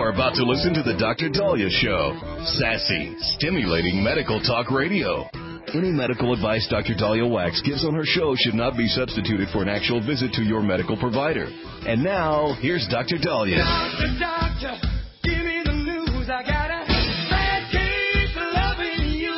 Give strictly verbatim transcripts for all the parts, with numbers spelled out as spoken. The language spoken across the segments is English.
are about to listen to the Doctor Dahlia Show. Sassy, stimulating medical talk radio. Any medical advice Doctor Dahlia Wax gives on her show should not be substituted for an actual visit to your medical provider. And now, here's Doctor Dahlia. Doctor, doctor, give me the news. I got a bad case of loving you.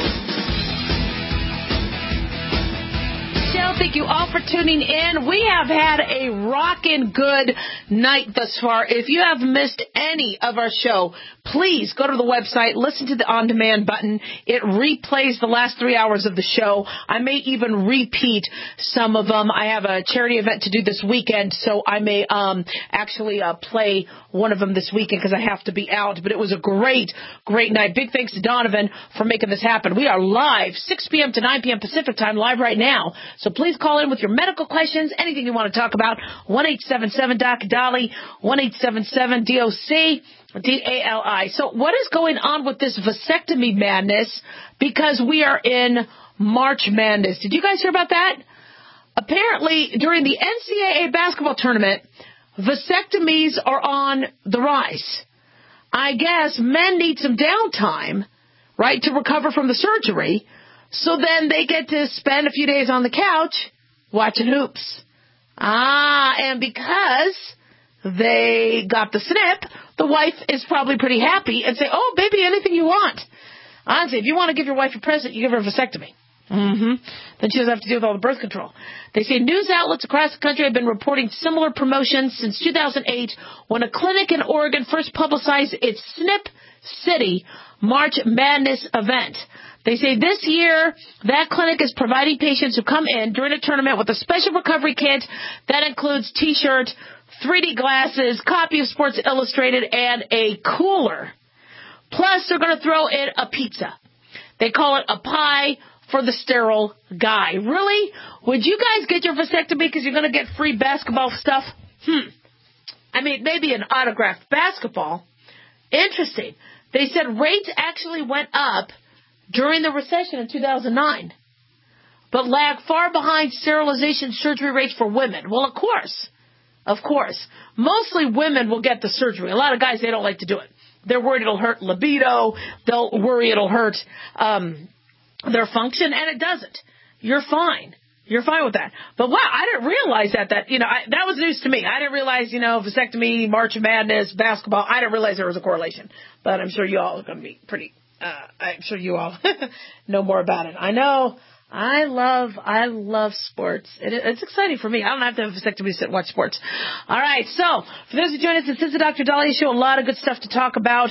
Michelle, thank you all for tuning in. We have had a rockin' good night thus far. If you have missed any of our show, please go to the website, listen to the on-demand button. It replays the last three hours of the show. I may even repeat some of them. I have a charity event to do this weekend, so I may um, actually uh, play one of them this weekend because I have to be out. But it was a great, great night. Big thanks to Donovan for making this happen. We are live, six p.m. to nine p.m. Pacific time, live right now. So please call in with your medical questions, anything you want to talk about, one eight seven seven doc Dolly, one eight seven seven D O C D A L I. So what is going on with this vasectomy madness? Because we are in March Madness. Did you guys hear about that? Apparently, during the N C double A basketball tournament, vasectomies are on the rise. I guess men need some downtime, right, to recover from the surgery. So then they get to spend a few days on the couch watching hoops. Ah, and because they got the snip, the wife is probably pretty happy and say, oh, baby, anything you want. Honestly, if you want to give your wife a present, you give her a vasectomy. Mm-hmm. Then she doesn't have to deal with all the birth control. They say news outlets across the country have been reporting similar promotions since two thousand eight when a clinic in Oregon first publicized its Snip City March Madness event. They say this year, that clinic is providing patients who come in during a tournament with a special recovery kit that includes T-shirt, three D glasses, copy of Sports Illustrated, and a cooler. Plus, they're going to throw in a pizza. They call it a pie for the sterile guy. Really? Would you guys get your vasectomy because you're going to get free basketball stuff? Hmm. I mean, maybe an autographed basketball. Interesting. They said rates actually went up during the recession in two thousand nine, but lag far behind sterilization surgery rates for women. Well, of course, of course. Mostly women will get the surgery. A lot of guys, they don't like to do it. They're worried it'll hurt libido. They'll worry it'll hurt um, their function, and it doesn't. You're fine. You're fine with that. But wow, I didn't realize that. That you know, I, that was news to me. I didn't realize, you know, vasectomy, March Madness, basketball. I didn't realize there was a correlation. But I'm sure you all are going to be pretty. Uh, I'm sure you all know more about it. I know. I love, I love sports. It, it's exciting for me. I don't have to have a vasectomy to sit and watch sports. All right. So, for those who join us, this is the Doctor Dahlia Show. A lot of good stuff to talk about.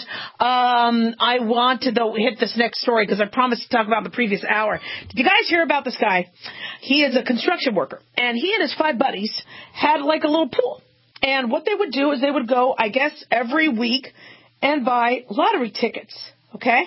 Um, I want to, though, hit this next story because I promised to talk about the previous hour. Did you guys hear about this guy? He is a construction worker, and he and his five buddies had like a little pool. And what they would do is they would go, I guess, every week and buy lottery tickets. Okay?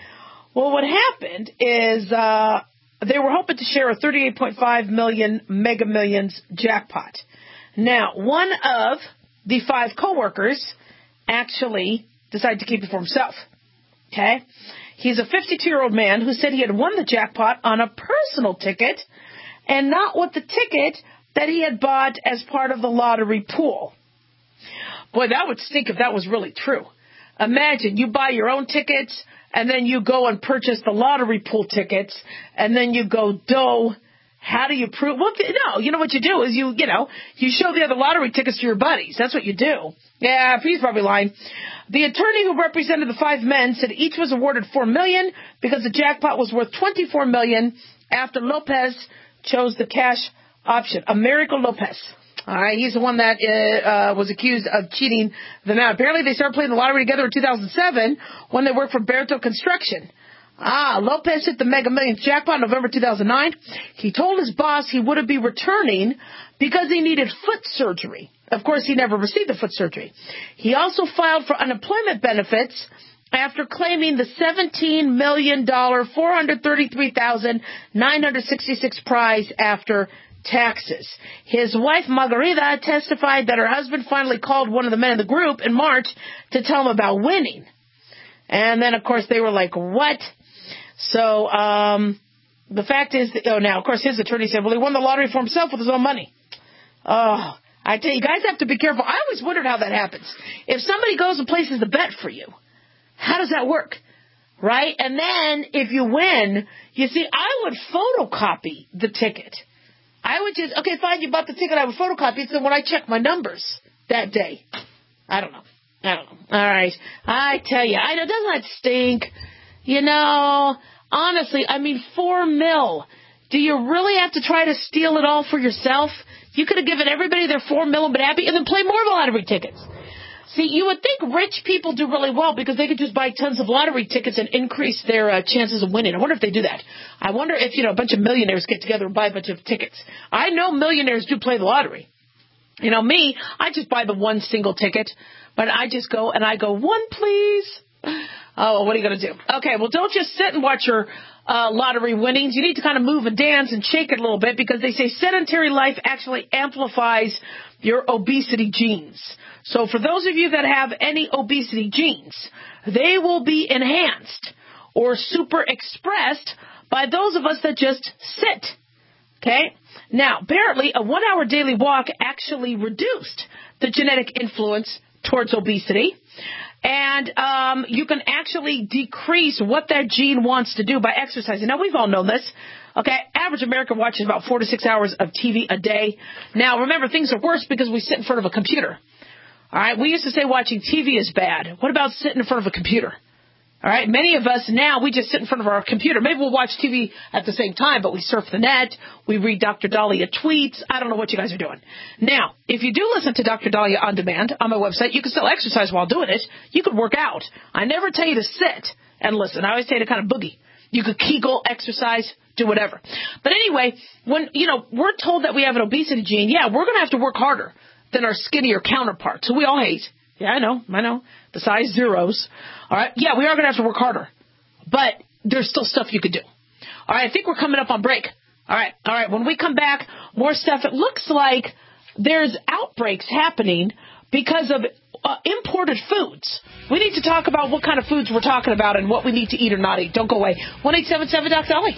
Well, what happened is uh, they were hoping to share a thirty-eight point five million Mega Millions jackpot. Now, one of the five coworkers actually decided to keep it for himself. Okay? He's a fifty-two-year-old man who said he had won the jackpot on a personal ticket and not with the ticket that he had bought as part of the lottery pool. Boy, that would stink if that was really true. Imagine you buy your own tickets, and then you go and purchase the lottery pool tickets, and then you go, dough, how do you prove? Well, no, you know what you do is you, you know, you show the other lottery tickets to your buddies. That's what you do. Yeah, he's probably lying. The attorney who represented the five men said each was awarded four million dollars because the jackpot was worth twenty-four million dollars after Lopez chose the cash option. Americo Lopez. All right, he's the one that uh, uh, was accused of cheating them out. Apparently, they started playing the lottery together in two thousand seven when they worked for Berto Construction. Ah, Lopez hit the Mega Millions jackpot in November two thousand nine. He told his boss he wouldn't be returning because he needed foot surgery. Of course, he never received the foot surgery. He also filed for unemployment benefits after claiming the seventeen million dollars, four hundred thirty-three thousand nine hundred sixty-six prize after taxes. His wife, Margarita, testified that her husband finally called one of the men in the group in March to tell him about winning. And then, of course, they were like, what? So, um, the fact is, that, oh, now, of course, his attorney said, well, he won the lottery for himself with his own money. Oh, I tell you, you guys have to be careful. I always wondered how that happens. If somebody goes and places a bet for you, how does that work? Right? And then if you win, you see, I would photocopy the ticket. I would just, okay, fine, you bought the ticket, I would photocopy it, so when I check my numbers that day, I don't know. I don't know. All right. I tell you, I know, doesn't that stink? You know, honestly, I mean, four mil. Do you really have to try to steal it all for yourself? You could have given everybody their four mil and been happy and then play more lottery tickets. See, you would think rich people do really well because they could just buy tons of lottery tickets and increase their uh, chances of winning. I wonder if they do that. I wonder if, you know, a bunch of millionaires get together and buy a bunch of tickets. I know millionaires do play the lottery. You know, me, I just buy the one single ticket, but I just go and I go, one, please. Oh, what are you going to do? Okay, well, don't just sit and watch your uh, lottery winnings. You need to kind of move and dance and shake it a little bit because they say sedentary life actually amplifies your obesity genes. So for those of you that have any obesity genes, they will be enhanced or super expressed by those of us that just sit. Okay? Now, apparently, a one-hour daily walk actually reduced the genetic influence towards obesity. And um, you can actually decrease what that gene wants to do by exercising. Now, we've all known this. Okay, average American watches about four to six hours of T V a day. Now, remember, things are worse because we sit in front of a computer. All right, we used to say watching T V is bad. What about sitting in front of a computer? All right, many of us now, we just sit in front of our computer. Maybe we'll watch T V at the same time, but we surf the net. We read Doctor Dahlia tweets. I don't know what you guys are doing. Now, if you do listen to Doctor Dahlia on demand on my website, you can still exercise while doing it. You could work out. I never tell you to sit and listen. I always tell you to kind of boogie. You could Kegel, exercise, do whatever. But anyway, when, you know, we're told that we have an obesity gene, yeah, we're going to have to work harder than our skinnier counterparts, who we all hate. Yeah, I know, I know. The size zeros. All right, yeah, we are going to have to work harder. But there's still stuff you could do. All right, I think we're coming up on break. All right, all right, when we come back, more stuff. It looks like there's outbreaks happening because of uh, imported foods. We need to talk about what kind of foods we're talking about and what we need to eat or not eat. Don't go away. one eight seven seven Doc Dolly.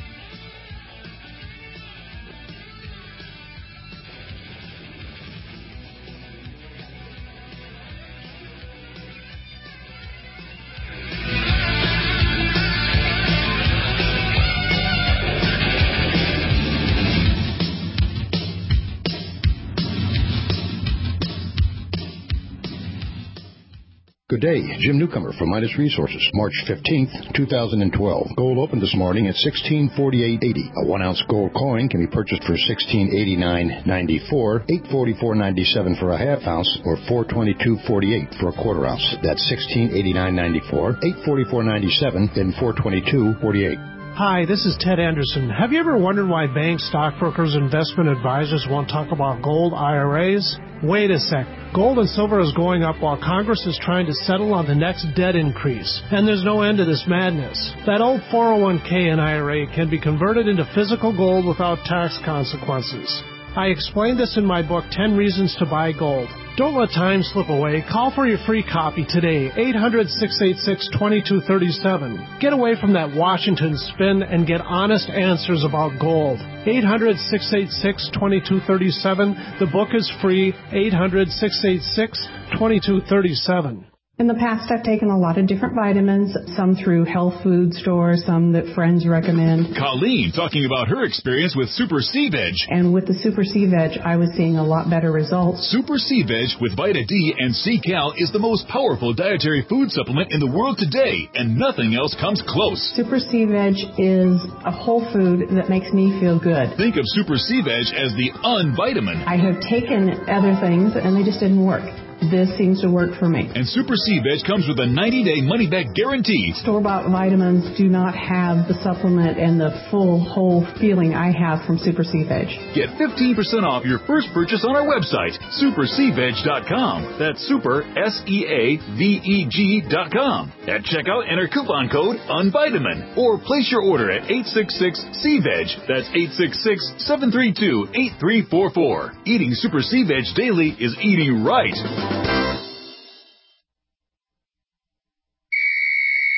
Good day, Jim Newcomer from Midas Resources, March fifteenth, two thousand twelve. Gold opened this morning at sixteen forty-eight eighty. A one-ounce gold coin can be purchased for sixteen eighty-nine ninety-four, eight forty-four ninety-seven for a half ounce, or four twenty-two forty-eight for a quarter ounce. That's sixteen eighty-nine ninety-four, eight forty-four ninety-seven, then four twenty-two forty-eight. Hi, this is Ted Anderson. Have you ever wondered why banks, stockbrokers, investment advisors won't talk about gold I R As? Wait a sec. Gold and silver is going up while Congress is trying to settle on the next debt increase. And there's no end to this madness. That old four oh one k and I R A can be converted into physical gold without tax consequences. I explained this in my book, ten Reasons to Buy Gold. Don't let time slip away. Call for your free copy today, eight hundred, six eight six, two two three seven. Get away from that Washington spin and get honest answers about gold. eight hundred, six eight six, two two three seven. The book is free, eight hundred, six eight six, two two three seven. In the past, I've taken a lot of different vitamins, some through health food stores, some that friends recommend. Colleen talking about her experience with Super C-Veg. And with the Super C-Veg, I was seeing a lot better results. Super C-Veg with Vita D and C-Cal is the most powerful dietary food supplement in the world today, and nothing else comes close. Super C-Veg is a whole food that makes me feel good. Think of Super C-Veg as the unvitamin. I have taken other things, and they just didn't work. This seems to work for me. And Super C-Veg comes with a ninety-day money-back guarantee. Store-bought vitamins do not have the supplement and the full, whole feeling I have from Super C-Veg. Get fifteen percent off your first purchase on our website, super c veg dot com. That's super, S E A V E G dot com. At checkout, enter coupon code UNVITAMIN. Or place your order at eight six six C veg. That's eight six six, seven three two, eight three four four. Eating Super C-Veg daily is eating right.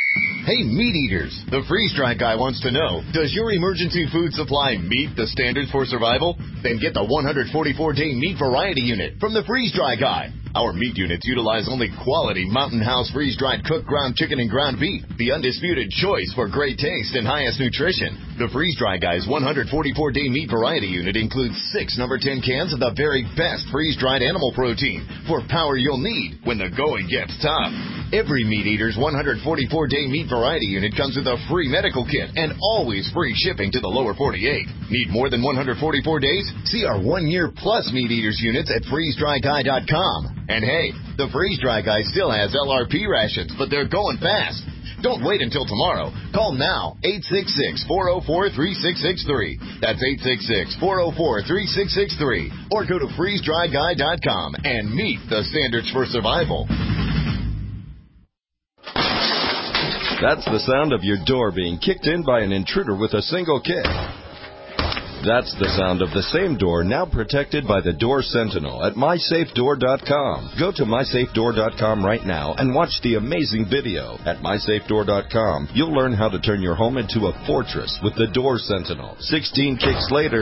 Hey, meat eaters, the freeze-dry guy wants to know, does your emergency food supply meet the standards for survival? Then get the one hundred forty-four day meat variety unit from the freeze-dry guy. Our meat units utilize only quality Mountain House freeze-dried cooked ground chicken and ground beef, the undisputed choice for great taste and highest nutrition. The freeze-dry guy's one hundred forty-four day meat variety unit includes six number ten cans of the very best freeze-dried animal protein for power you'll need when the going gets tough. Every meat eater's one hundred forty-four day meat variety unit comes with a free medical kit and always free shipping to the lower forty-eight. Need more than one hundred forty-four days? See our one-year plus meat eaters units at freeze dry guy dot com. And hey, the freeze-dry guy still has L R P rations, but they're going fast. Don't wait until tomorrow. Call now, eight six six, four oh four, three six six three. That's eight six six, four oh four, three six six three. Or go to freeze dry guy dot com and meet the standards for survival. That's the sound of your door being kicked in by an intruder with a single kick. That's the sound of the same door now protected by the Door Sentinel at my safe door dot com. Go to my safe door dot com right now and watch the amazing video. At my safe door dot com, you'll learn how to turn your home into a fortress with the Door Sentinel. sixteen kicks later,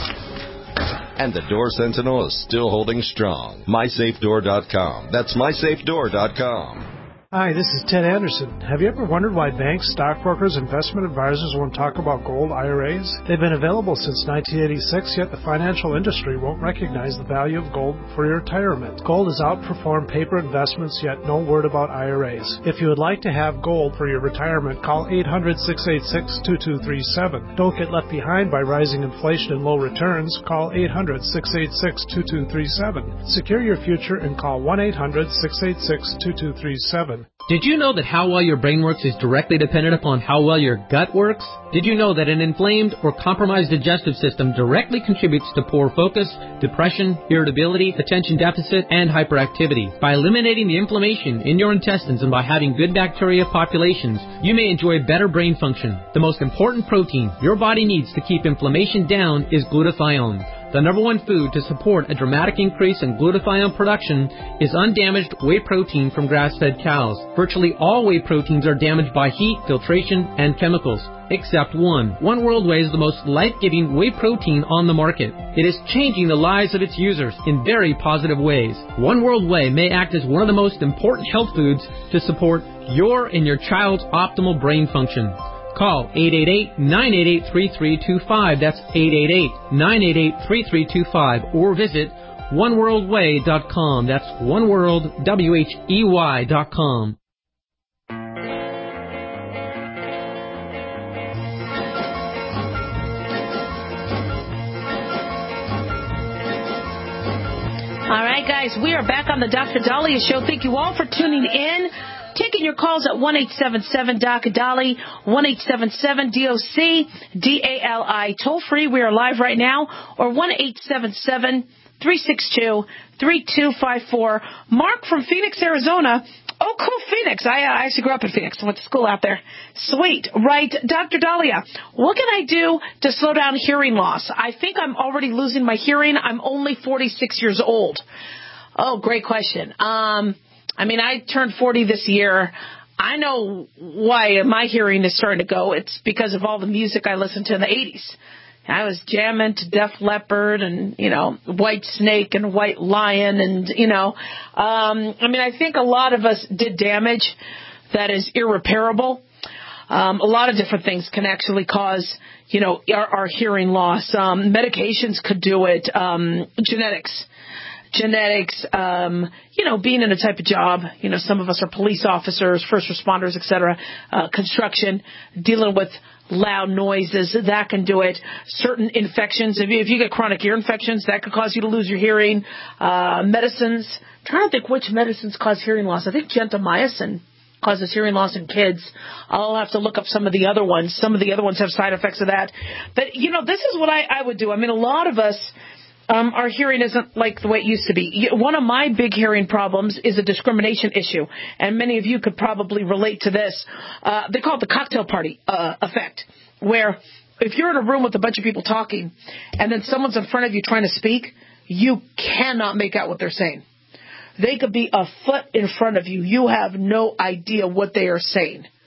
and the Door Sentinel is still holding strong. my safe door dot com. That's my safe door dot com. Hi, this is Ted Anderson. Have you ever wondered why banks, stockbrokers, investment advisors won't talk about gold I R As? They've been available since nineteen eighty-six, yet the financial industry won't recognize the value of gold for your retirement. Gold has outperformed paper investments, yet no word about I R As. If you would like to have gold for your retirement, call eight hundred, six eight six, two two three seven. Don't get left behind by rising inflation and low returns. Call eight hundred, six eight six, two two three seven. Secure your future and call one eight hundred, six eight six, two two three seven. Did you know that how well your brain works is directly dependent upon how well your gut works? Did you know that an inflamed or compromised digestive system directly contributes to poor focus, depression, irritability, attention deficit, and hyperactivity? By eliminating the inflammation in your intestines and by having good bacteria populations, you may enjoy better brain function. The most important protein your body needs to keep inflammation down is glutathione. The number one food to support a dramatic increase in glutathione production is undamaged whey protein from grass-fed cows. Virtually all whey proteins are damaged by heat, filtration, and chemicals, except one. One World Whey is the most life-giving whey protein on the market. It is changing the lives of its users in very positive ways. One World Whey may act as one of the most important health foods to support your and your child's optimal brain function. Call eight eight eight, nine eight eight, three three two five. That's eight eight eight, nine eight eight, three three two five. Or visit one world way dot com. That's oneworld, W H E Y dot com. All right, guys, we are back on the Doctor Daliah Show. Thank you all for tuning in. Taking your calls at one eight seven seven, D O C, Dali, one eight seven seven, D O C, D A L I. Toll free, we are live right now, or one eight seven seven, three six two, three two five four. Mark from Phoenix, Arizona. Oh, cool, Phoenix. I, uh, I actually grew up in Phoenix. I went to school out there. Sweet. Right, Doctor Daliah, what can I do to slow down hearing loss? I think I'm already losing my hearing. I'm only forty-six years old. Oh, great question. Um... I mean, I turned forty this year. I know why my hearing is starting to go. It's because of all the music I listened to in the eighties. I was jamming to Def Leppard and, you know, White Snake and White Lion and, you know. Um, I mean, I think a lot of us did damage that is irreparable. Um, a lot of different things can actually cause, you know, our, our hearing loss. Um, medications could do it. Um, genetics. Genetics, um, you know, being in a type of job, you know, some of us are police officers, first responders, et cetera, uh, construction, dealing with loud noises, that can do it. Certain infections, if you, if you get chronic ear infections, that could cause you to lose your hearing. Uh, medicines, I'm trying to think which medicines cause hearing loss. I think gentamicin causes hearing loss in kids. I'll have to look up some of the other ones. Some of the other ones have side effects of that. But, you know, this is what I, I would do. I mean, a lot of us, Um, our hearing isn't like the way it used to be. One of my big hearing problems is a discrimination issue, and many of you could probably relate to this. Uh, they call it the cocktail party uh, effect, where if you're in a room with a bunch of people talking and then someone's in front of you trying to speak, you cannot make out what they're saying. They could be a foot in front of you. You have no idea what they are saying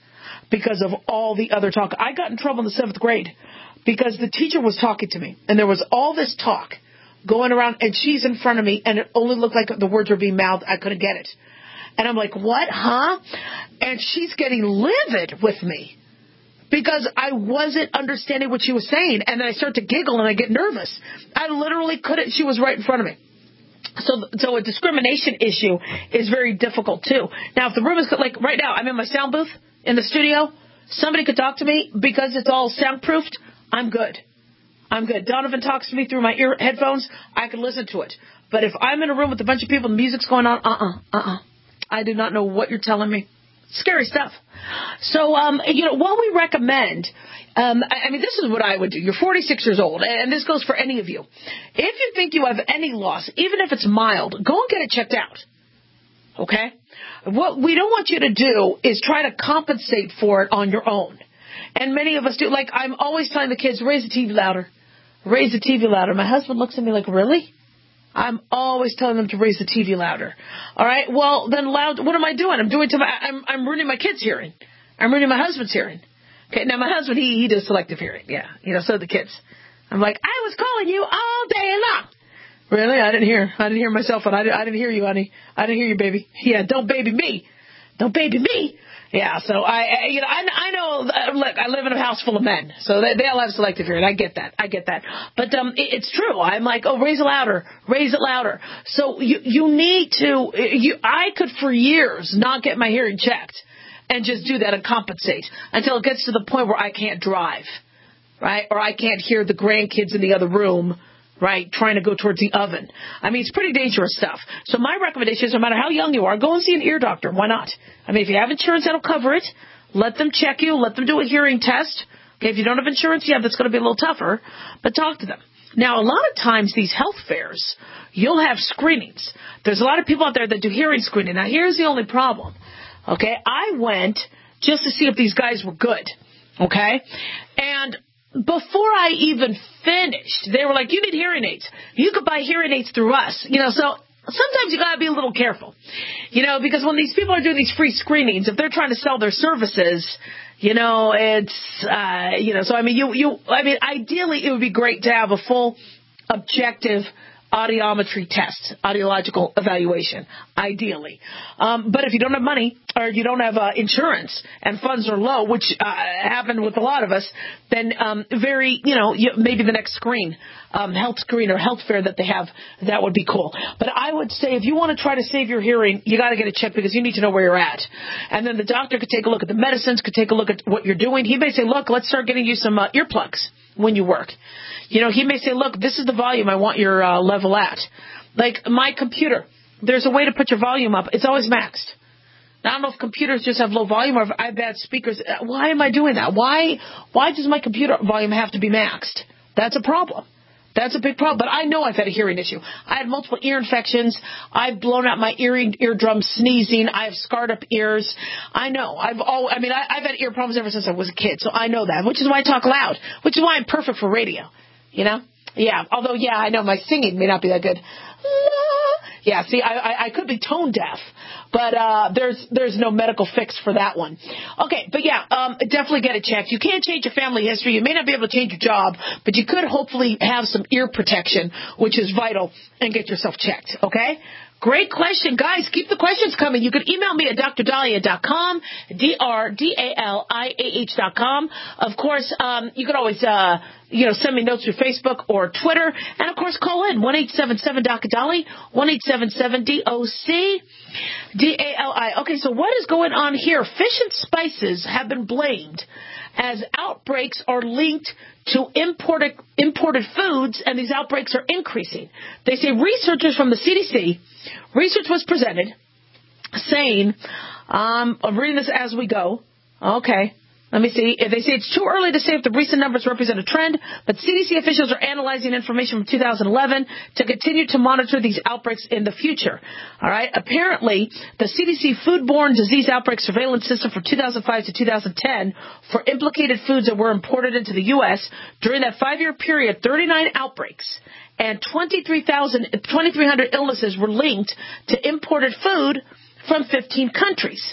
because of all the other talk. I got in trouble in the seventh grade because the teacher was talking to me, and there was all this talk going around, and she's in front of me, and it only looked like the words were being mouthed. I couldn't get it. And I'm like, what, huh? And she's getting livid with me because I wasn't understanding what she was saying. And then I start to giggle, and I get nervous. I literally couldn't. She was right in front of me. So, so a discrimination issue is very difficult, too. Now, if the room is, like, right now, I'm in my sound booth in the studio. Somebody could talk to me because it's all soundproofed. I'm good. I'm good. Donovan talks to me through my ear headphones. I can listen to it. But if I'm in a room with a bunch of people and the music's going on, uh-uh, uh-uh. I do not know what you're telling me. Scary stuff. So, um, you know, what we recommend, um, I, I mean, this is what I would do. You're forty-six years old, and this goes for any of you. If you think you have any loss, even if it's mild, go and get it checked out. Okay? What we don't want you to do is try to compensate for it on your own. And many of us do. Like, I'm always telling the kids, raise the T V louder. Raise the T V louder. My husband looks at me like, really? I'm always telling them to raise the T V louder. All right? Well, then loud, what am I doing? I'm doing to my, I'm, I'm ruining my kids' hearing. I'm ruining my husband's hearing. Okay, now my husband, he, he does selective hearing. Yeah, you know, so do the kids. I'm like, I was calling you all day long. Really? I didn't hear. I didn't hear myself. I didn't, I didn't hear you, honey. I didn't hear you, baby. Yeah, don't baby me. Don't baby me. Yeah, so I, I you know, I, I know, uh, look, I live in a house full of men, so they, they all have selective hearing. I get that. I get that. But um, it, it's true. I'm like, oh, raise it louder, raise it louder. So you, you need to, you, I could for years not get my hearing checked and just do that and compensate until it gets to the point where I can't drive, right? Or I can't hear the grandkids in the other room, right, trying to go towards the oven. I mean, it's pretty dangerous stuff. So my recommendation is, no matter how young you are, go and see an ear doctor. Why not? I mean, if you have insurance, that'll cover it. Let them check you. Let them do a hearing test. Okay, if you don't have insurance, yeah, that's going to be a little tougher, but talk to them. Now, a lot of times, these health fairs, you'll have screenings. There's a lot of people out there that do hearing screening. Now, here's the only problem. Okay, I went just to see if these guys were good. Okay, and before I even finished, they were like, you need hearing aids. You could buy hearing aids through us. You know, so sometimes you got to be a little careful, you know, because when these people are doing these free screenings, if they're trying to sell their services, you know, it's, uh, you know, so I mean, you, you, I mean, ideally it would be great to have a full objective audiometry test, audiological evaluation, ideally. Um, but if you don't have money or you don't have uh, insurance and funds are low, which uh, happened with a lot of us, then um, very, you know, you, maybe the next screen, um, health screen or health fair that they have, that would be cool. But I would say if you want to try to save your hearing, you got to get it checked because you need to know where you're at. And then the doctor could take a look at the medicines, could take a look at what you're doing. He may say, look, let's start getting you some uh, earplugs when you work. You know, he may say, look, this is the volume I want your uh, level at. Like my computer, there's a way to put your volume up. It's always maxed. Now, I don't know if computers just have low volume or if I have bad speakers. Why am I doing that? Why, why does my computer volume have to be maxed? That's a problem. That's a big problem. But I know I've had a hearing issue. I had multiple ear infections. I've blown out my earring, eardrum sneezing. I have scarred up ears. I know. I've all, I mean, I, I've had ear problems ever since I was a kid. So I know that, which is why I talk loud, which is why I'm perfect for radio. You know? Yeah. Although, yeah, I know my singing may not be that good. Yeah, see, I, I, I could be tone deaf, but uh, there's there's no medical fix for that one. Okay, but yeah, um, definitely get it checked. You can't change your family history. You may not be able to change your job, but you could hopefully have some ear protection, which is vital, and get yourself checked, okay? Great question. Guys, keep the questions coming. You can email me at d r dalia dot com, D R D A L I A H dot com. Of course, um, you can always, uh, you know, send me notes through Facebook or Twitter. And, of course, call in, one eight seven seven D O C Dali, one eight seven seven D O C D A L I. Okay, so what is going on here? Fish and spices have been blamed as outbreaks are linked to imported imported foods, and these outbreaks are increasing. They say researchers from the C D C, research was presented saying, um, I'm reading this as we go. Okay. Let me see. They say it's too early to say if the recent numbers represent a trend, but C D C officials are analyzing information from two thousand eleven to continue to monitor these outbreaks in the future. All right. Apparently, the C D C Foodborne Disease Outbreak Surveillance System from two thousand five to two thousand ten for implicated foods that were imported into the U S during that five-year period, thirty-nine outbreaks and twenty-three hundred illnesses were linked to imported food from fifteen countries.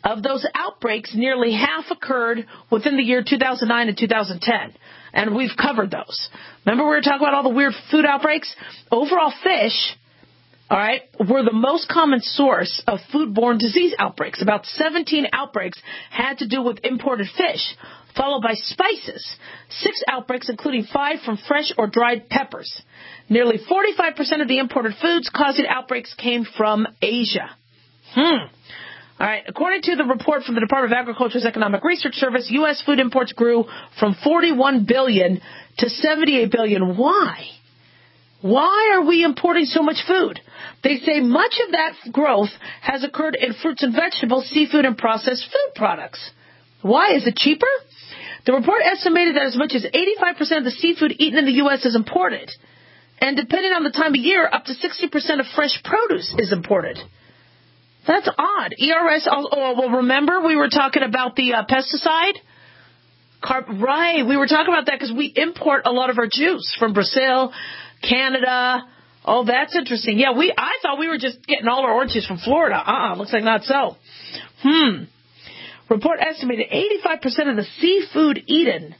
Of those outbreaks, nearly half occurred within the year two thousand nine and two thousand ten. And we've covered those. Remember we were talking about all the weird food outbreaks? Overall, fish, all right, were the most common source of foodborne disease outbreaks. About seventeen outbreaks had to do with imported fish, followed by spices. Six outbreaks, including five from fresh or dried peppers. Nearly forty-five percent of the imported foods causing outbreaks came from Asia. Hmm. All right. According to the report from the Department of Agriculture's Economic Research Service, U S food imports grew from forty-one billion dollars to seventy-eight billion dollars. Why? Why are we importing so much food? They say much of that growth has occurred in fruits and vegetables, seafood, and processed food products. Why? Is it cheaper? The report estimated that as much as eighty-five percent of the seafood eaten in the U S is imported. And depending on the time of year, up to sixty percent of fresh produce is imported. That's odd. E R S, oh, well, remember we were talking about the uh, pesticide? Carb, right, we were talking about that because we import a lot of our juice from Brazil, Canada. Oh, that's interesting. Yeah, we. I thought we were just getting all our orange juice from Florida. Uh-uh, looks like not so. Hmm. Report estimated eighty-five percent of the seafood eaten,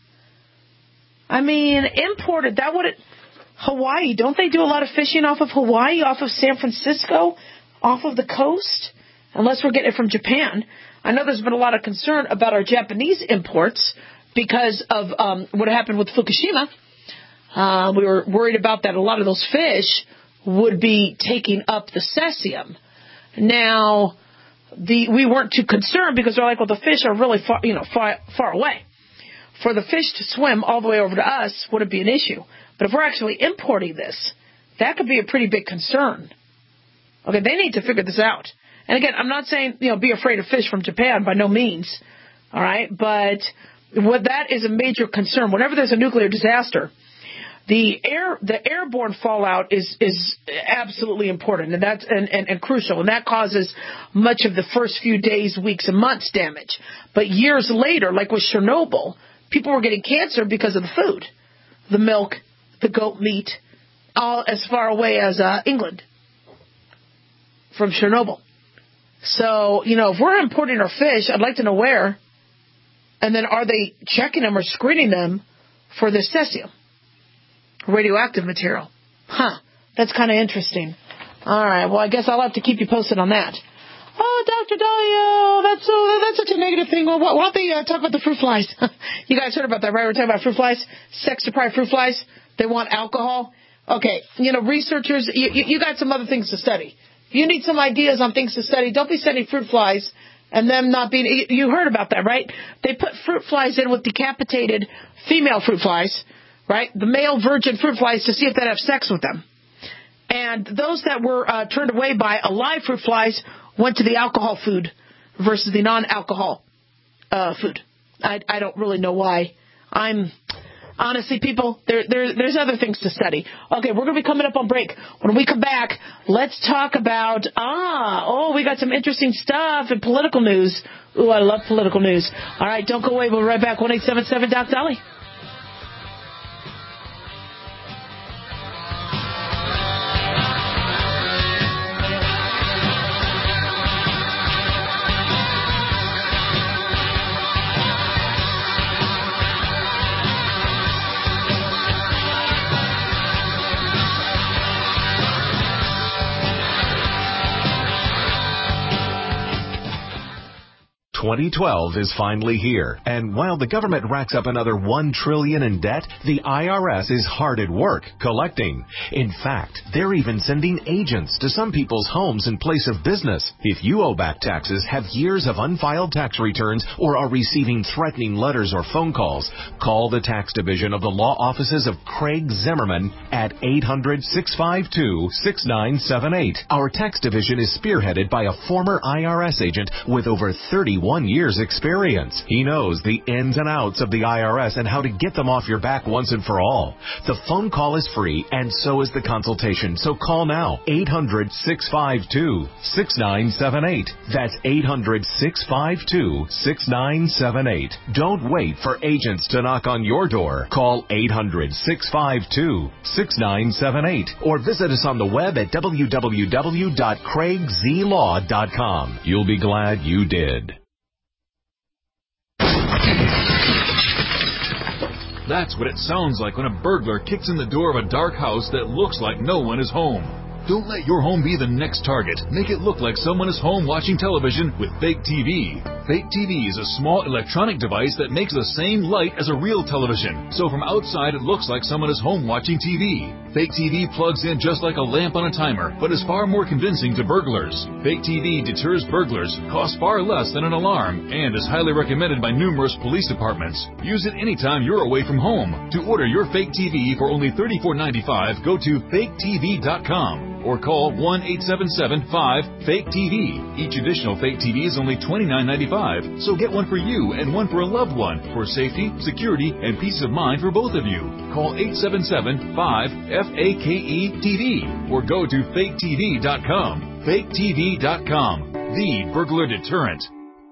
I mean, imported. That would, Hawaii, don't they do a lot of fishing off of Hawaii, off of San Francisco, off of the coast? Unless we're getting it from Japan. I know there's been a lot of concern about our Japanese imports because of um, what happened with Fukushima. Uh, we were worried about that a lot of those fish would be taking up the cesium. Now, the we weren't too concerned because they're like, well, the fish are really far, you know, far, far away. For the fish to swim all the way over to us wouldn't be an issue. But if we're actually importing this, that could be a pretty big concern. Okay, they need to figure this out. And again, I'm not saying, you know, be afraid of fish from Japan, by no means. All right, but what that is a major concern. Whenever there's a nuclear disaster, the air, the airborne fallout is is absolutely important, and that's and, and, and crucial, and that causes much of the first few days, weeks, and months damage. But years later, like with Chernobyl, people were getting cancer because of the food, the milk, the goat meat, all as far away as uh, England from Chernobyl. So, you know, if we're importing our fish, I'd like to know where, and then are they checking them or screening them for the cesium? Radioactive material. Huh. That's kind of interesting. All right. Well, I guess I'll have to keep you posted on that. Oh, Doctor Dahlia, that's so, that's such a negative thing. Well, why don't they uh, talk about the fruit flies? You guys heard about that, right? We're talking about fruit flies, sex-deprived fruit flies. They want alcohol. Okay. You know, researchers, you, you got some other things to study. You need some ideas on things to study. Don't be studying fruit flies and them not being, you heard about that, right? They put fruit flies in with decapitated female fruit flies, right? The male virgin fruit flies to see if they'd have sex with them. And those that were uh, turned away by alive fruit flies went to the alcohol food versus the non-alcohol uh, food. I, I don't really know why. I'm... Honestly, people, there, there, there's other things to study. Okay, we're going to be coming up on break. When we come back, let's talk about, ah, oh, we got some interesting stuff in political news. Ooh, I love political news. All right, don't go away. We'll be right back. one eight seven seven Doc Dolly. twenty twelve is finally here, and while the government racks up another one trillion dollars in debt, the I R S is hard at work collecting. In fact, they're even sending agents to some people's homes in place of business. If you owe back taxes, have years of unfiled tax returns, or are receiving threatening letters or phone calls, call the tax division of the law offices of Craig Zimmerman at eight hundred, six five two, six nine seven eight. Our tax division is spearheaded by a former I R S agent with over thirty-one years experience. He knows the ins and outs of the I R S and how to get them off your back once and for all. The phone call is free, and so is the consultation. So call now. eight hundred, six five two, six nine seven eight. That's eight hundred, six five two, six nine seven eight. Don't wait for agents to knock on your door. Call eight hundred, six five two, six nine seven eight or visit us on the web at w w w dot craig z law dot com. You'll be glad you did. That's what it sounds like when a burglar kicks in the door of a dark house that looks like no one is home. Don't let your home be the next target. Make it look like someone is home watching television with Fake T V. Fake T V is a small electronic device that makes the same light as a real television. So from outside it looks like someone is home watching T V. Fake T V plugs in just like a lamp on a timer, but is far more convincing to burglars. Fake T V deters burglars, costs far less than an alarm, and is highly recommended by numerous police departments. Use it anytime you're away from home. To order your Fake T V for only thirty-four ninety-five, go to fake t v dot com. Or call one eight seven seven five fake T V. Each additional Fake T V is only twenty-nine ninety-five, so get one for you and one for a loved one for safety, security, and peace of mind for both of you. Call eight seven seven five F A K E T V or go to fake t v dot com. fake t v dot com, the burglar deterrent.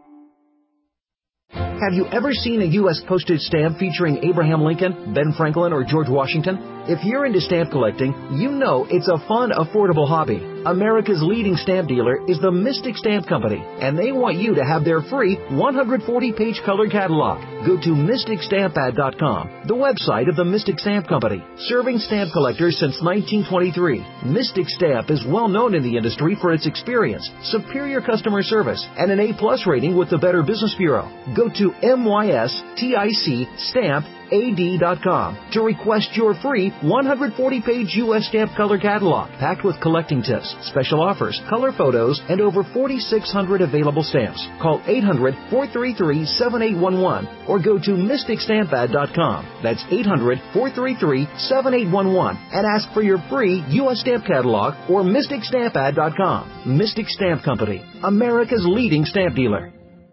Have you ever seen a U S postage stamp featuring Abraham Lincoln, Ben Franklin, or George Washington? If you're into stamp collecting, you know it's a fun, affordable hobby. America's leading stamp dealer is the Mystic Stamp Company, and they want you to have their free one hundred forty page color catalog. Go to mystic stamp ad dot com, the website of the Mystic Stamp Company, serving stamp collectors since nineteen twenty-three. Mystic Stamp is well known in the industry for its experience, superior customer service, and an A plus rating with the Better Business Bureau. Go to mystic stamp A D dot com to request your free one hundred forty page U S stamp color catalog packed with collecting tips, special offers, color photos, and over forty-six hundred available stamps. Call eight hundred, four three three, seven eight one one or go to mystic stamp ad dot com. That's eight hundred, four three three, seven eight one one and ask for your free U S stamp catalog or mystic stamp ad dot com. Mystic Stamp Company, America's leading stamp dealer.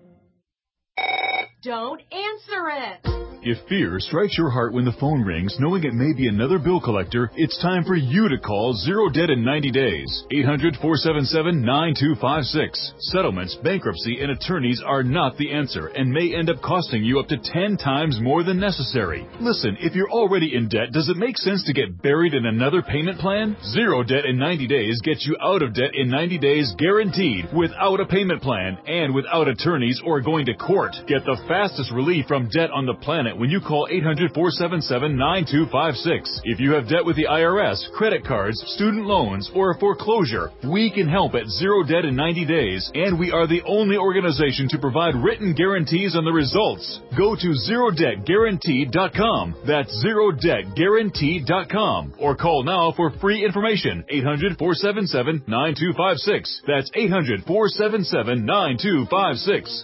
Don't answer it. If fear strikes your heart when the phone rings, knowing it may be another bill collector, it's time for you to call Zero Debt in ninety days. eight hundred, four seven seven, nine two five six. Settlements, bankruptcy, and attorneys are not the answer and may end up costing you up to ten times more than necessary. Listen, if you're already in debt, does it make sense to get buried in another payment plan? Zero Debt in ninety days gets you out of debt in ninety days guaranteed, without a payment plan and without attorneys or going to court. Get the fastest relief from debt on the planet when you call eight hundred, four seven seven, nine two five six. If you have debt with the I R S, credit cards, student loans, or a foreclosure, we can help at Zero Debt in ninety days, and we are the only organization to provide written guarantees on the results. Go to zero debt guaranteed dot com. That's zero debt guaranteed dot com. Or call now for free information. eight hundred, four seven seven, nine two five six. That's eight hundred, four seven seven, nine two five six.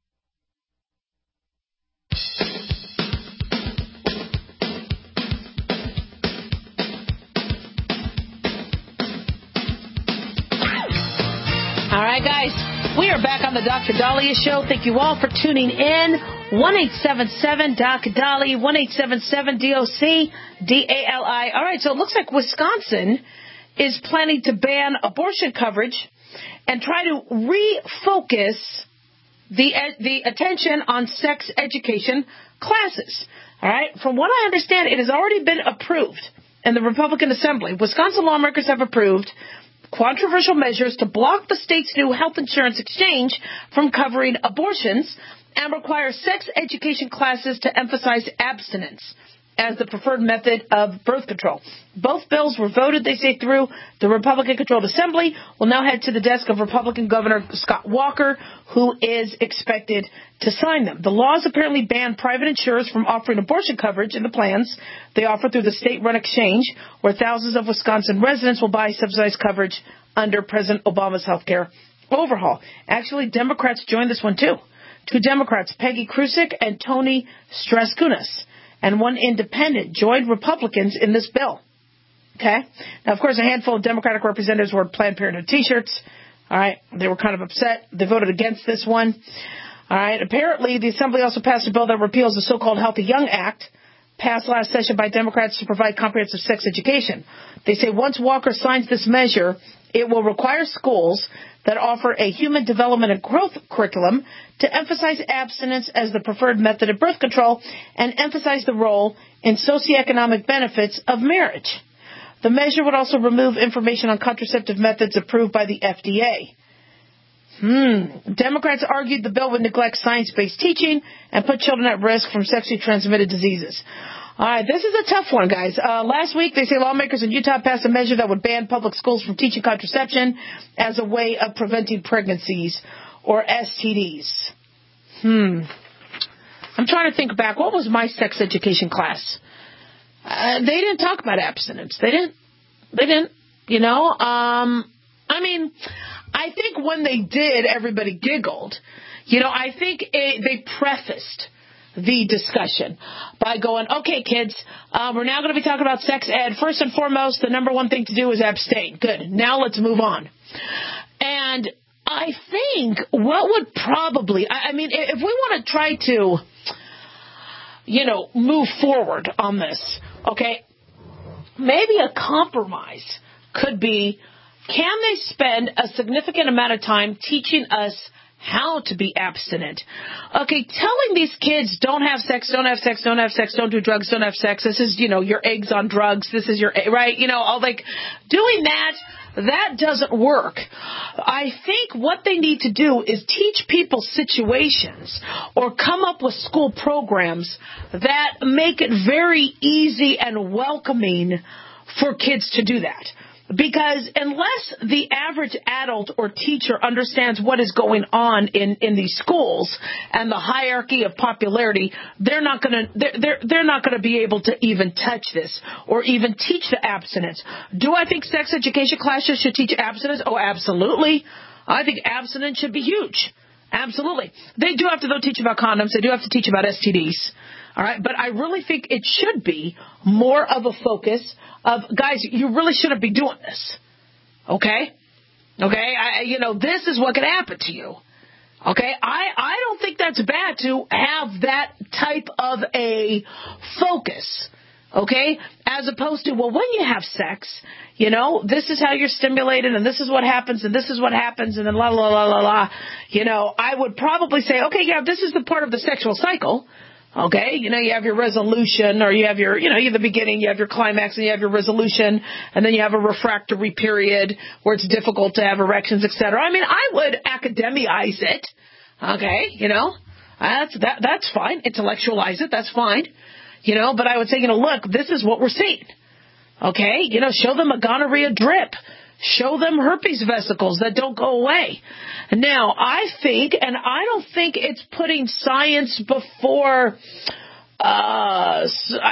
All right, guys, we are back on the Doctor Dahlia Show. Thank you all for tuning in. one eight seven seven, D O C, Dali, one eight seven seven, D O C, D A L I. All right, so it looks like Wisconsin is planning to ban abortion coverage and try to refocus the the attention on sex education classes. All right, from what I understand, it has already been approved in the Republican Assembly. Wisconsin lawmakers have approved controversial measures to block the state's new health insurance exchange from covering abortions and require sex education classes to emphasize abstinence as the preferred method of birth control. Both bills were voted, they say, through the Republican-controlled Assembly. Will now head to the desk of Republican Governor Scott Walker, who is expected to sign them. The laws apparently ban private insurers from offering abortion coverage in the plans they offer through the state-run exchange, where thousands of Wisconsin residents will buy subsidized coverage under President Obama's health care overhaul. Actually, Democrats joined this one, too. Two Democrats, Peggy Krusik and Tony Straskunas, and one independent joined Republicans in this bill. Okay? Now, of course, a handful of Democratic representatives wore Planned Parenthood T-shirts. All right? They were kind of upset. They voted against this one. All right? Apparently, the Assembly also passed a bill that repeals the so-called Healthy Young Act, passed last session by Democrats to provide comprehensive sex education. They say once Walker signs this measure, it will require schools that offer a human development and growth curriculum to emphasize abstinence as the preferred method of birth control and emphasize the role in socioeconomic benefits of marriage. The measure would also remove information on contraceptive methods approved by the F D A. Hmm. Democrats argued the bill would neglect science-based teaching and put children at risk from sexually transmitted diseases. All right, this is a tough one, guys. Uh, last week, they say lawmakers in Utah passed a measure that would ban public schools from teaching contraception as a way of preventing pregnancies or S T Ds. Hmm. I'm trying to think back. What was my sex education class? Uh, they didn't talk about abstinence. They didn't. They didn't. You know? Um, I mean, I think when they did, everybody giggled. You know, I think it, they prefaced the discussion by going, okay, kids, uh, we're now going to be talking about sex ed. First and foremost, the number one thing to do is abstain. Good. Now let's move on. And I think what would probably, I, I mean, if we want to try to, you know, move forward on this, okay, maybe a compromise could be, can they spend a significant amount of time teaching us how to be abstinent? Okay, telling these kids don't have sex, don't have sex, don't have sex, don't do drugs, don't have sex. This is, you know, your eggs on drugs. This is your, right? You know, all like doing that, that doesn't work. I think what they need to do is teach people situations or come up with school programs that make it very easy and welcoming for kids to do that. Because unless the average adult or teacher understands what is going on in, in these schools and the hierarchy of popularity, they're not going to they're, they're they're not going to be able to even touch this or even teach the abstinence. Do I think sex education classes should teach abstinence? Oh, absolutely. I think abstinence should be huge. Absolutely. They do have to, though, teach about condoms. They do have to teach about S T Ds. All right. But I really think it should be more of a focus of, guys, you really shouldn't be doing this. Okay. Okay. I, you know, this is what could happen to you. Okay. I, I don't think that's bad to have that type of a focus. Okay. As opposed to, well, when you have sex, you know, this is how you're stimulated and this is what happens and this is what happens and then la, la, la, la, la. You know, I would probably say, okay, yeah, this is the part of the sexual cycle. Okay, you know, you have your resolution or you have your, you know, you have the beginning, you have your climax and you have your resolution and then you have a refractory period where it's difficult to have erections, et cetera. I mean, I would academize it. Okay, you know, that's, that, that's fine. Intellectualize it. That's fine. You know, but I would say, you know, look, this is what we're seeing. Okay, you know, show them a gonorrhea drip. Show them herpes vesicles that don't go away. Now, I think, and I don't think it's putting science before uh,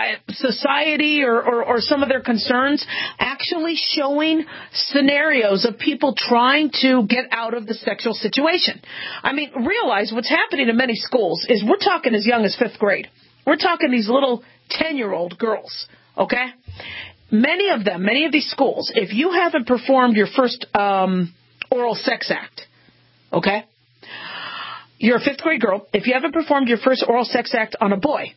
society or, or, or some of their concerns, actually showing scenarios of people trying to get out of the sexual situation. I mean, realize what's happening in many schools is we're talking as young as fifth grade. We're talking these little ten-year-old girls, okay? Many of them, many of these schools, if you haven't performed your first um, oral sex act, okay, you're a fifth grade girl. If you haven't performed your first oral sex act on a boy,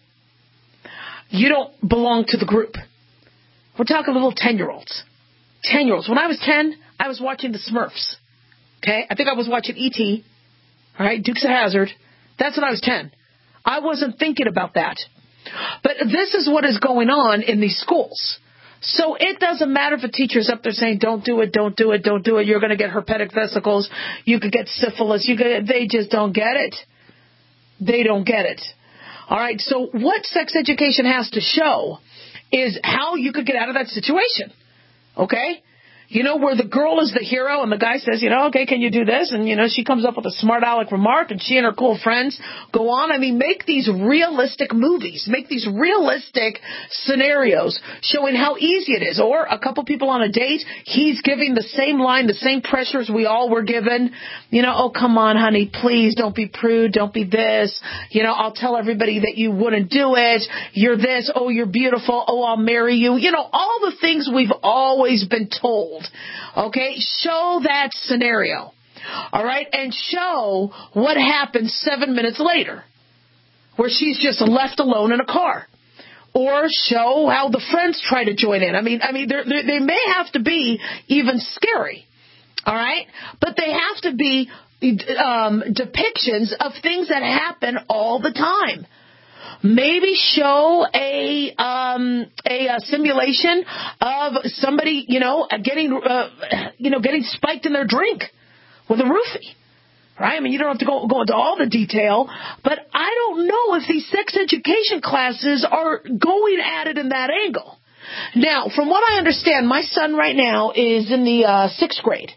you don't belong to the group. We're talking little ten-year-olds. ten-year-olds. When I was ten, I was watching the Smurfs, okay? I think I was watching E T, all right, Dukes of Hazzard. That's when I was ten. I wasn't thinking about that. But this is what is going on in these schools. So it doesn't matter if a teacher's up there saying, don't do it, don't do it, don't do it. You're going to get herpetic vesicles. You could get syphilis. You could, they just don't get it. They don't get it. All right. So what sex education has to show is how you could get out of that situation. Okay. You know, where the girl is the hero and the guy says, you know, okay, can you do this? And, you know, she comes up with a smart aleck remark and she and her cool friends go on. I mean, make these realistic movies, make these realistic scenarios showing how easy it is. Or a couple people on a date, he's giving the same line, the same pressures we all were given. You know, oh, come on, honey, please don't be prude. Don't be this. You know, I'll tell everybody that you wouldn't do it. You're this. Oh, you're beautiful. Oh, I'll marry you. You know, all the things we've always been told. Okay, show that scenario, all right, and show what happens seven minutes later, where she's just left alone in a car, or show how the friends try to join in. I mean, I mean, they're, they're, they may have to be even scary, all right, but they have to be um, depictions of things that happen all the time. Maybe show a, um, a, a simulation of somebody, you know, getting, uh, you know, getting spiked in their drink with a roofie. right? I mean, you don't have to go, go into all the detail, but I don't know if these sex education classes are going at it in that angle. Now, from what I understand, my son right now is in the uh, sixth grade.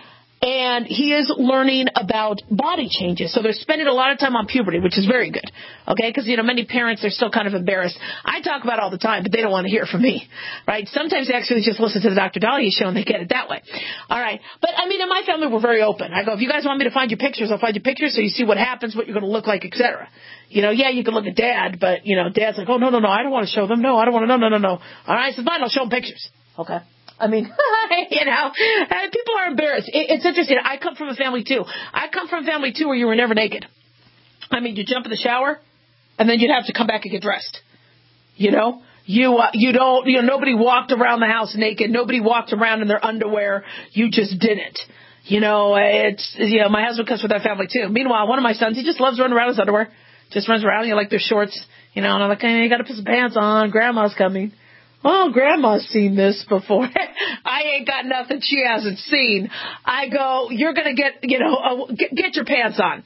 And he is learning about body changes. So they're spending a lot of time on puberty, which is very good. Okay? Because, you know, many parents are still kind of embarrassed. I talk about it all the time, but they don't want to hear it from me. Right? Sometimes they actually just listen to the Doctor Dahlia show and they get it that way. All right. But, I mean, in my family, we're very open. I go, if you guys want me to find you pictures, I'll find you pictures so you see what happens, what you're going to look like, et cetera. You know, yeah, you can look at Dad, but, you know, Dad's like, oh, no, no, no, I don't want to show them. No, I don't want to. No, no, no, no. All right, so fine, I'll show them pictures. Okay? I mean, you know, people are embarrassed. It, it's interesting. I come from a family, too. I come from a family, too, where you were never naked. I mean, you jump in the shower, and then you'd have to come back and get dressed. You know? You uh, you don't, you know, nobody walked around the house naked. Nobody walked around in their underwear. You just didn't. You know, it's, you know, my husband comes from that family, too. Meanwhile, one of my sons, he just loves running around in his underwear. Just runs around, you know, like their shorts. You know, and I'm like, hey, you got to put some pants on. Grandma's coming. Oh, Grandma's seen this before. I ain't got nothing she hasn't seen. I go, you're going to get, you know, uh, get, get your pants on.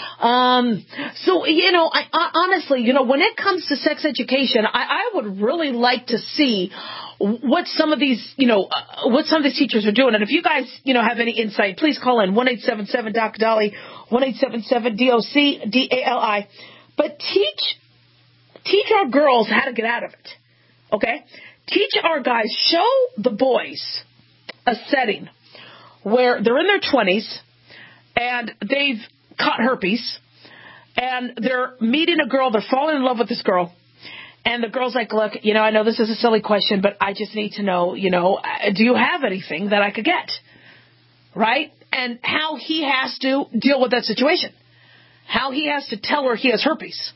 Um, so, you know, I, I, honestly, you know, when it comes to sex education, I, I would really like to see what some of these, you know, uh, what some of these teachers are doing. And if you guys, you know, have any insight, please call in one eight seven seven D O C Dali, one eight seven seven D O C D A L I. But teach, teach our girls how to get out of it. Okay? Teach our guys, show the boys a setting where they're in their twenties and they've caught herpes and they're meeting a girl, they're falling in love with this girl. And the girl's like, look, you know, I know this is a silly question, but I just need to know, you know, do you have anything that I could get? Right? And how he has to deal with that situation. How he has to tell her he has herpes.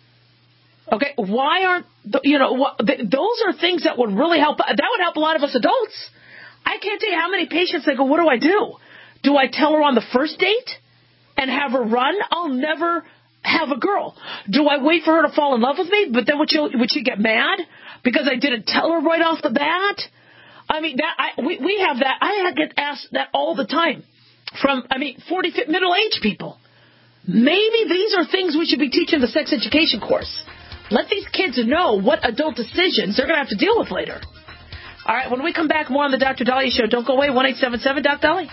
Okay, why aren't, you know, what, those are things that would really help. That would help a lot of us adults. I can't tell you how many patients they go, what do I do? Do I tell her on the first date and have her run? I'll never have a girl. Do I wait for her to fall in love with me? But then would she, would she get mad because I didn't tell her right off the bat? I mean, that I, we, we have that. I get asked that all the time from, I mean, forty, middle-aged people. Maybe these are things we should be teaching the sex education course. Let these kids know what adult decisions they're going to have to deal with later. All right, when we come back, more on the Doctor Dahlia Show. Don't go away, one eight seven seven D O C Dali.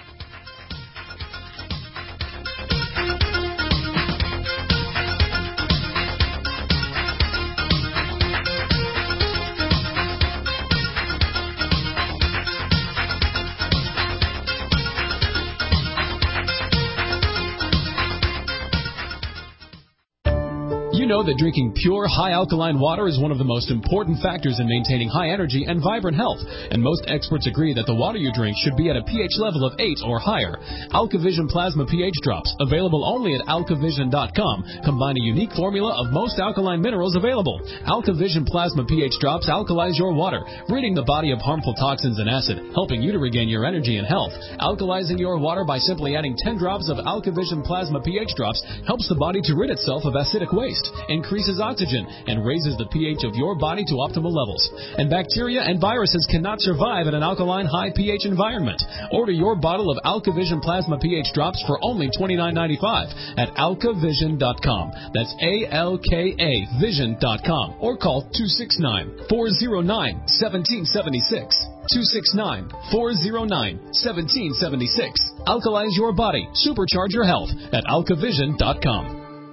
You know that drinking pure, high alkaline water is one of the most important factors in maintaining high energy and vibrant health, and most experts agree that the water you drink should be at a pH level of eight or higher. AlkaVision Plasma pH Drops, available only at alkavision dot com, combine a unique formula of most alkaline minerals available. AlkaVision Plasma pH Drops alkalize your water, ridding the body of harmful toxins and acid, helping you to regain your energy and health. Alkalizing your water by simply adding ten drops of AlkaVision Plasma pH Drops helps the body to rid itself of acidic waste, increases oxygen, and raises the pH of your body to optimal levels. And bacteria and viruses cannot survive in an alkaline high pH environment. Order your bottle of AlkaVision Plasma pH Drops for only twenty-nine ninety-five at alkavision dot com. That's A L K A vision dot com. Or call two six nine, four zero nine, one seven seven six. two six nine, four zero nine, one seven seven six. Alkalize your body. Supercharge your health at alkavision dot com.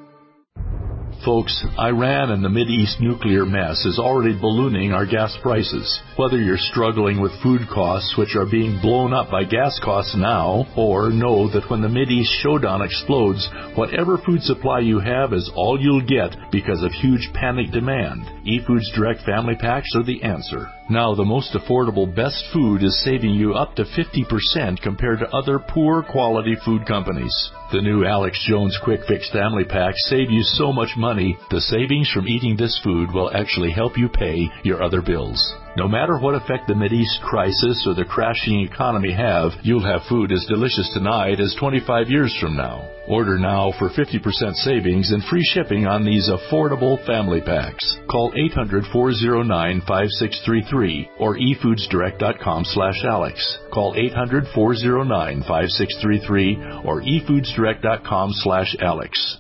Folks, Iran and the Mideast nuclear mess is already ballooning our gas prices. Whether you're struggling with food costs, which are being blown up by gas costs now, or know that when the Mideast showdown explodes, whatever food supply you have is all you'll get because of huge panic demand, eFoods Direct Family Packs are the answer. Now, the most affordable best food is saving you up to fifty percent compared to other poor quality food companies. The new Alex Jones Quick Fix Family Packs save you so much money, the savings from eating this food will actually help you pay your other bills. No matter what effect the Mideast crisis or the crashing economy have, you'll have food as delicious tonight as twenty-five years from now. Order now for fifty percent savings and free shipping on these affordable family packs. Call eight hundred, four zero nine, five six three three or e foods direct dot com slash Alex. Call eight hundred, four zero nine, five six three three or e foods FreezeDirect.com slash Alex.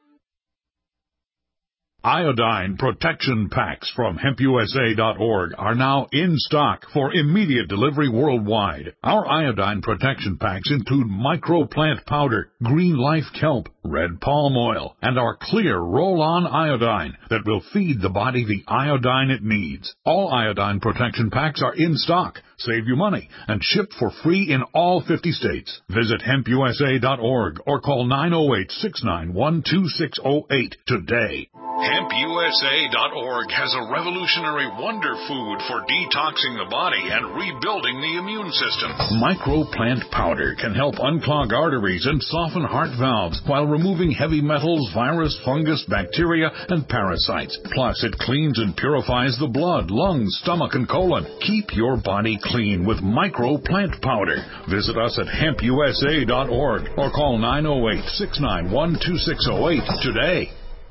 Iodine protection packs from hemp U S A dot org are now in stock for immediate delivery worldwide. Our iodine protection packs include microplant powder, green life kelp, red palm oil, and our clear roll-on iodine that will feed the body the iodine it needs. All iodine protection packs are in stock, save you money, and shipped for free in all fifty states. Visit hemp U S A dot org or call nine oh eight, six nine one, two six oh eight today. hemp U S A dot org has a revolutionary wonder food for detoxing the body and rebuilding the immune system. Microplant powder can help unclog arteries and soften heart valves while removing heavy metals, virus, fungus, bacteria, and parasites. Plus, it cleans and purifies the blood, lungs, stomach, and colon. Keep your body clean with Microplant powder. Visit us at hemp U S A dot org or call nine oh eight, six nine one, two six oh eight today.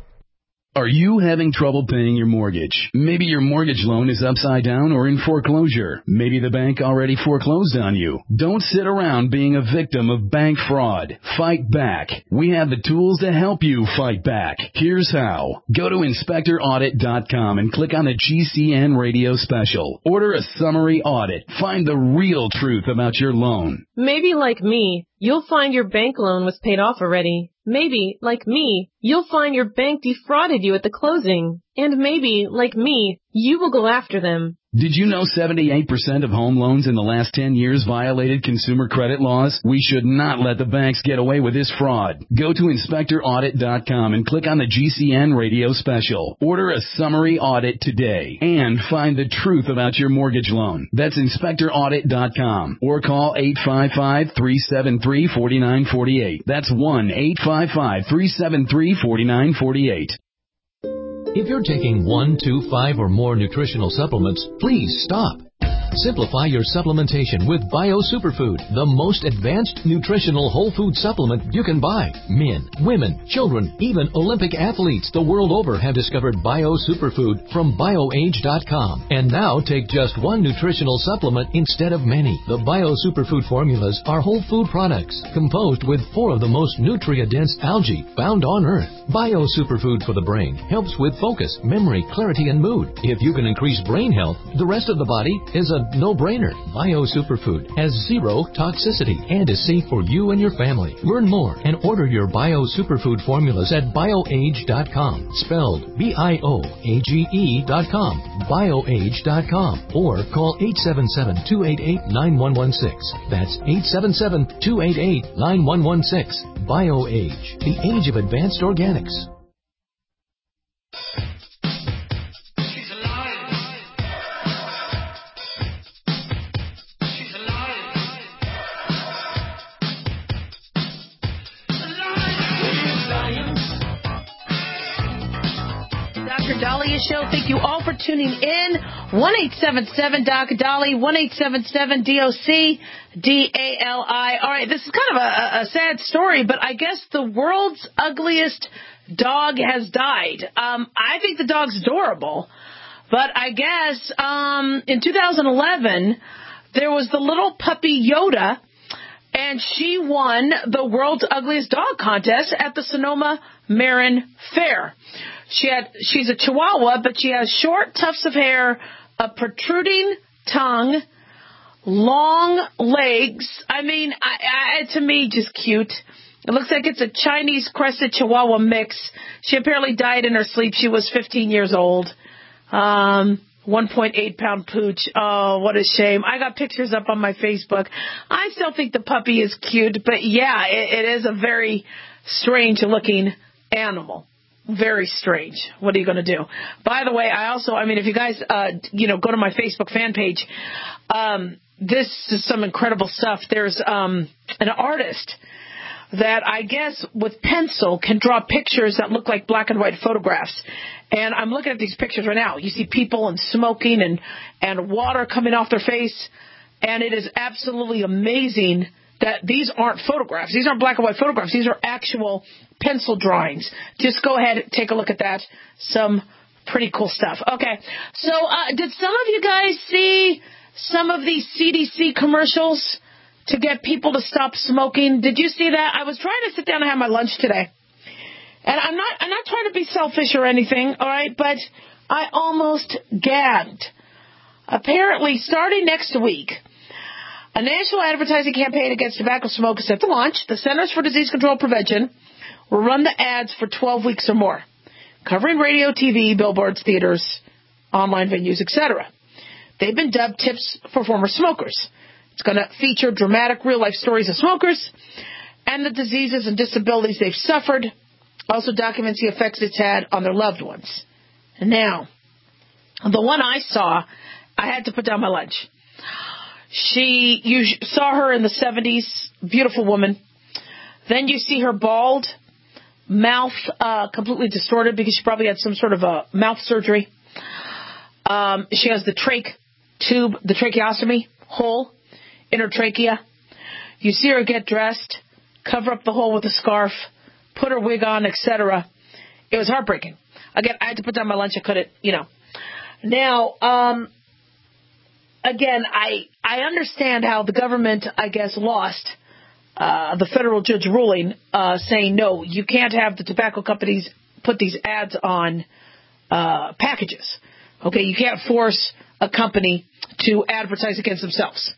Are you having trouble paying your mortgage? Maybe your mortgage loan is upside down or in foreclosure. Maybe the bank already foreclosed on you. Don't sit around being a victim of bank fraud. Fight back. We have the tools to help you fight back. Here's how. Go to inspector audit dot com and click on the G C N radio special. Order a summary audit. Find the real truth about your loan. Maybe like me, you'll find your bank loan was paid off already. Maybe, like me, you'll find your bank defrauded you at the closing. And maybe, like me, you will go after them. Did you know seventy-eight percent of home loans in the last ten years violated consumer credit laws? We should not let the banks get away with this fraud. Go to inspector audit dot com and click on the G C N radio special. Order a summary audit today and find the truth about your mortgage loan. That's inspector audit dot com or call eight five five, three seven three, four nine four eight. That's one eight five five, three seven three, four nine four eight. If you're taking one, two, five, or more nutritional supplements, please stop. Simplify your supplementation with Bio Superfood, the most advanced nutritional whole food supplement you can buy. Men, women, children, even Olympic athletes the world over have discovered Bio Superfood from bio age dot com. And now take just one nutritional supplement instead of many. The Bio Superfood formulas are whole food products composed with four of the most nutrient-dense algae found on Earth. Bio Superfood for the brain helps with focus, memory, clarity, and mood. If you can increase brain health, the rest of the body is a no-brainer. Bio Superfood has zero toxicity and is safe for you and your family. Learn more and order your Bio Superfood formulas at bio age dot com, spelled B I O A G E dot com, bio age dot com, or call eight seven seven, two eight eight, nine one one six. That's eight seven seven, two eight eight, nine one one six. BioAge, the age of advanced organics. Dahlia Show. Thank you all for tuning in. one eight seven seven D O C Dolly, one eight seven seven D O C D A L I. All right, this is kind of a, a sad story, but I guess the world's ugliest dog has died. Um, I think the dog's adorable, but I guess um, in two thousand eleven, there was the little puppy Yoda, and she won the world's ugliest dog contest at the Sonoma Marin Fair. She had, she's a Chihuahua, but she has short tufts of hair, a protruding tongue, long legs. I mean, I, I, to me, just cute. It looks like it's a Chinese crested Chihuahua mix. She apparently died in her sleep. She was fifteen years old. Um, one point eight pound pooch. Oh, what a shame. I got pictures up on my Facebook. I still think the puppy is cute, but yeah, it, it is a very strange looking animal. Very strange. What are you going to do? By the way, I also, I mean, if you guys, uh, you know, go to my Facebook fan page, um, this is some incredible stuff. There's um, an artist that I guess with pencil can draw pictures that look like black and white photographs. And I'm looking at these pictures right now. You see people and smoking and, and water coming off their face. And it is absolutely amazing that these aren't photographs. These aren't black and white photographs. These are actual pencil drawings. Just go ahead and take a look at that. Some pretty cool stuff. Okay, so uh, did some of you guys see some of these C D C commercials to get people to stop smoking. Did you see that? I was trying to sit down and have my lunch today. And I'm not I'm not trying to be selfish or anything, all right, but I almost gagged. Apparently, starting next week, a national advertising campaign against tobacco smoke is set to launch. The Centers for Disease Control and Prevention will run the ads for twelve weeks or more, covering radio, T V, billboards, theaters, online venues, et cetera. They've been dubbed Tips for Former Smokers. It's going to feature dramatic real-life stories of smokers and the diseases and disabilities they've suffered. Also documents the effects it's had on their loved ones. And now, the one I saw, I had to put down my lunch. She, you saw her in the seventies, beautiful woman. Then you see her bald, mouth uh, completely distorted because she probably had some sort of a mouth surgery. Um, she has the trach tube, the tracheostomy hole in her trachea. You see her get dressed, cover up the hole with a scarf, put her wig on, et cetera. It was heartbreaking. Again, I had to put down my lunch. I couldn't, you know. Now, um, again, I I understand how the government, I guess, lost uh, the federal judge ruling uh, saying, no, you can't have the tobacco companies put these ads on uh, packages. Okay, you can't force a company to advertise against themselves.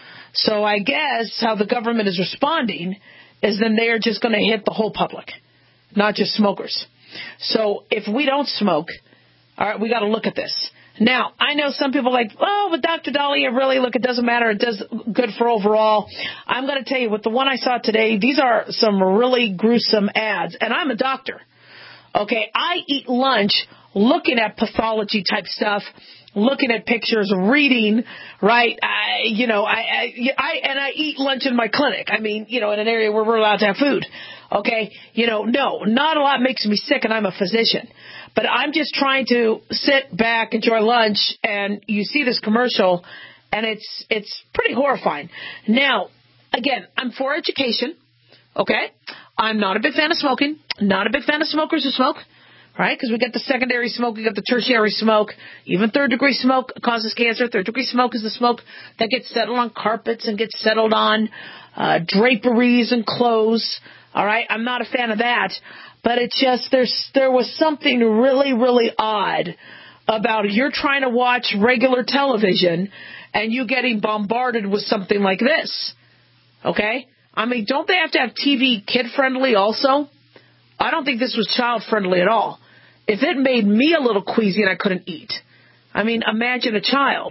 So I guess how the government is responding is then they are just going to hit the whole public, not just smokers. So if we don't smoke, all right, we got to look at this. Now, I know some people are like, oh, but Doctor Dahlia, really, look, it doesn't matter. It does good for overall. I'm going to tell you, with the one I saw today, these are some really gruesome ads. And I'm a doctor. Okay, I eat lunch looking at pathology type stuff, looking at pictures, reading, right? I, you know, I, I, I, and I eat lunch in my clinic. I mean, you know, in an area where we're allowed to have food. Okay, you know, no, not a lot makes me sick, and I'm a physician. But I'm just trying to sit back, enjoy lunch, and you see this commercial, and it's it's pretty horrifying. Now, again, I'm for education, okay? I'm not a big fan of smoking, not a big fan of smokers who smoke, right? Because we got the secondary smoke, we got the tertiary smoke. Even third-degree smoke causes cancer. Third-degree smoke is the smoke that gets settled on carpets and gets settled on uh, draperies and clothes. All right, I'm not a fan of that, but it just, there's, there was something really, really odd about you're trying to watch regular television and you getting bombarded with something like this, okay? I mean, don't they have to have T V kid-friendly also? I don't think this was child-friendly at all. If it made me a little queasy and I couldn't eat, I mean, imagine a child.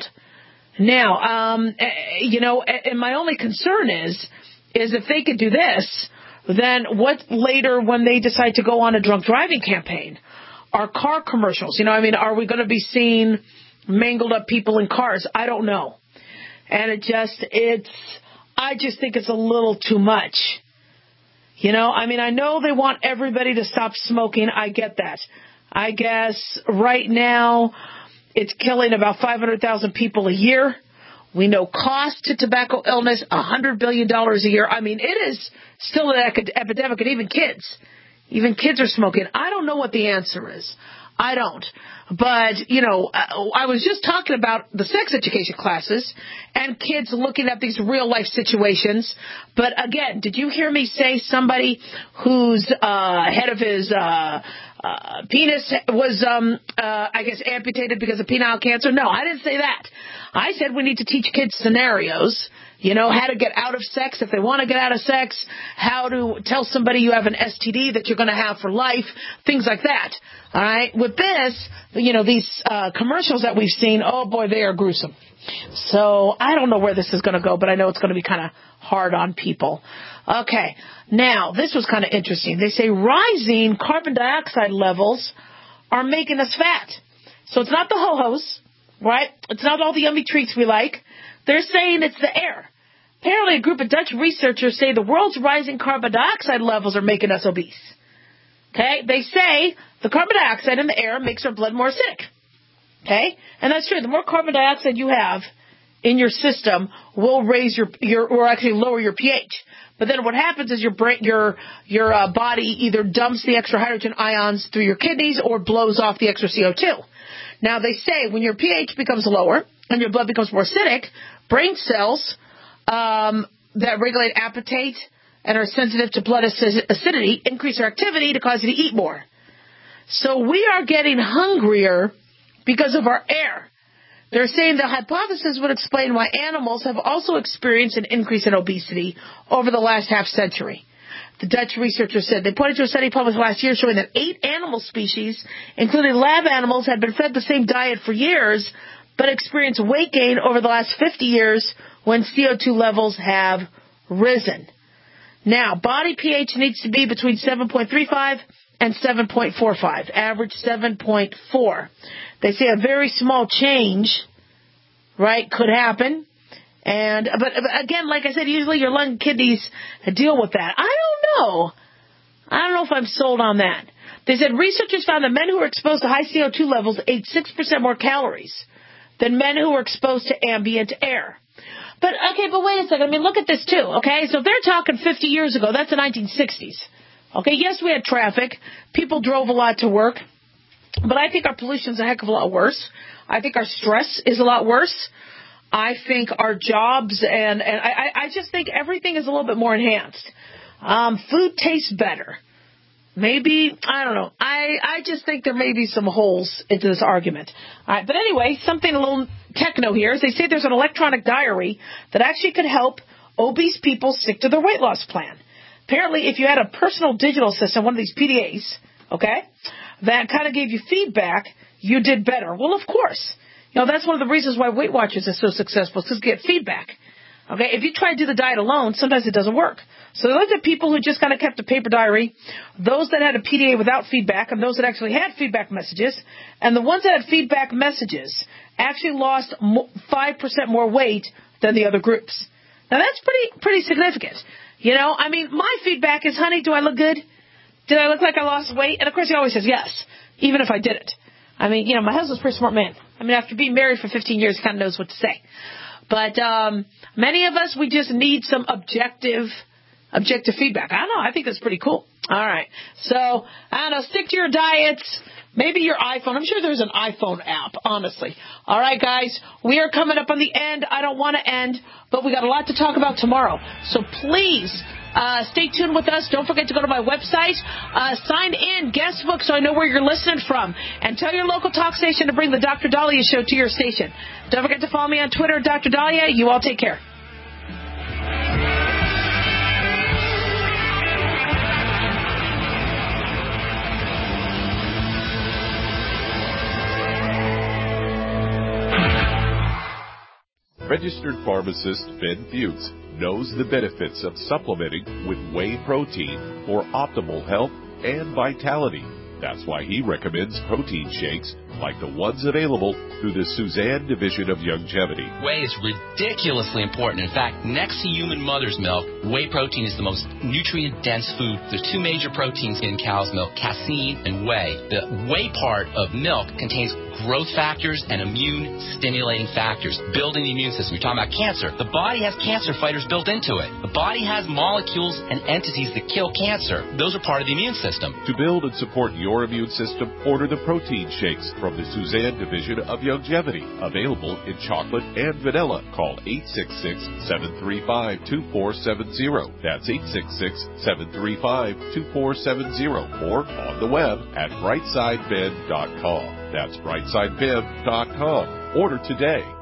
Now, um, you know, and my only concern is, is if they could do this, then what later when they decide to go on a drunk driving campaign? Are car commercials, you know, I mean, are we going to be seeing mangled up people in cars? I don't know. And it just, it's, I just think it's a little too much. You know, I mean, I know they want everybody to stop smoking. I get that. I guess right now it's killing about five hundred thousand people a year. We know cost to tobacco illness, one hundred billion dollars a year. I mean, it is still an epidemic, and even kids, even kids are smoking. I don't know what the answer is. I don't. But, you know, I was just talking about the sex education classes and kids looking at these real-life situations. But, again, did you hear me say somebody whose uh, head of his uh, uh, penis was, um, uh, I guess, amputated because of penile cancer? No, I didn't say that. I said we need to teach kids scenarios, you know, how to get out of sex if they want to get out of sex, how to tell somebody you have an S T D that you're going to have for life, things like that. All right. With this, you know, these uh, commercials that we've seen, oh, boy, they are gruesome. So I don't know where this is going to go, but I know it's going to be kind of hard on people. Okay. Now, this was kind of interesting. They say rising carbon dioxide levels are making us fat. So it's not the ho-hos, right? It's not all the yummy treats we like. They're saying it's the air. Apparently, a group of Dutch researchers say the world's rising carbon dioxide levels are making us obese. Okay? They say the carbon dioxide in the air makes our blood more acidic. Okay? And that's true. The more carbon dioxide you have in your system will raise your, your or actually lower your pH. But then what happens is your brain, your your uh, body either dumps the extra hydrogen ions through your kidneys or blows off the extra C O two. Now, they say when your pH becomes lower and your blood becomes more acidic, brain cells um, that regulate appetite and are sensitive to blood acidity increase their activity to cause you to eat more. So we are getting hungrier because of our air. They're saying the hypothesis would explain why animals have also experienced an increase in obesity over the last half century. The Dutch researchers said they pointed to a study published last year showing that eight animal species, including lab animals, had been fed the same diet for years, but experienced weight gain over the last fifty years when C O two levels have risen. Now, body pH needs to be between seven point three five and seven point four five, average seven point four. They say a very small change, right, could happen. And but, but again, like I said, usually your lung and kidneys deal with that. I don't know. I don't know if I'm sold on that. They said researchers found that men who were exposed to high C O two levels ate six percent more calories than men who were exposed to ambient air. But, okay, but wait a second. I mean, look at this, too, okay? So if they're talking fifty years ago, that's the nineteen sixties. Okay, yes, we had traffic. People drove a lot to work. But I think our pollution's a heck of a lot worse. I think our stress is a lot worse. I think our jobs and, and I, I just think everything is a little bit more enhanced. Um, food tastes better. Maybe, I don't know. I, I just think there may be some holes into this argument. All right, but anyway, something a little techno here is they say there's an electronic diary that actually could help obese people stick to their weight loss plan. Apparently, if you had a personal digital system, one of these P D As, okay, that kind of gave you feedback, you did better. Well, of course. You know, that's one of the reasons why Weight Watchers is so successful, because you get feedback. Okay, if you try to do the diet alone, sometimes it doesn't work. So they looked at people who just kind of kept a paper diary, those that had a P D A without feedback, and those that actually had feedback messages. And the ones that had feedback messages actually lost five percent more weight than the other groups. Now, that's pretty pretty significant. You know, I mean, my feedback is, honey, do I look good? Did I look like I lost weight? And, of course, he always says yes, even if I didn't. I mean, you know, my husband's a pretty smart man. I mean, after being married for fifteen years, he kind of knows what to say. But um, many of us, we just need some objective objective feedback. I don't know. I think that's pretty cool. All right. So, I don't know. Stick to your diets. Maybe your iPhone. I'm sure there's an iPhone app, honestly. All right, guys. We are coming up on the end. I don't want to end, but we got a lot to talk about tomorrow. So please uh, stay tuned with us. Don't forget to go to my website. Uh, sign in, guest book, so I know where you're listening from. And tell your local talk station to bring the Doctor Dahlia Show to your station. Don't forget to follow me on Twitter, Doctor Dahlia. You all take care. Registered pharmacist Ben Fuchs knows the benefits of supplementing with whey protein for optimal health and vitality. That's why he recommends protein shakes like the ones available through the Suzanne Division of Youngevity. Whey is ridiculously important. In fact, next to human mother's milk, whey protein is the most nutrient-dense food. There's two major proteins in cow's milk, casein and whey. The whey part of milk contains growth factors and immune-stimulating factors, building the immune system. You're talking about cancer. The body has cancer fighters built into it. The body has molecules and entities that kill cancer. Those are part of the immune system. To build and support your immune system, order the protein shakes from the Suzanne Division of Youngevity. Available in chocolate and vanilla. Call eight six six, seven three five, two four seven zero. That's eight six six, seven three five, two four seven zero. Or on the web at brightside ben dot com. That's brightside ben dot com. Order today.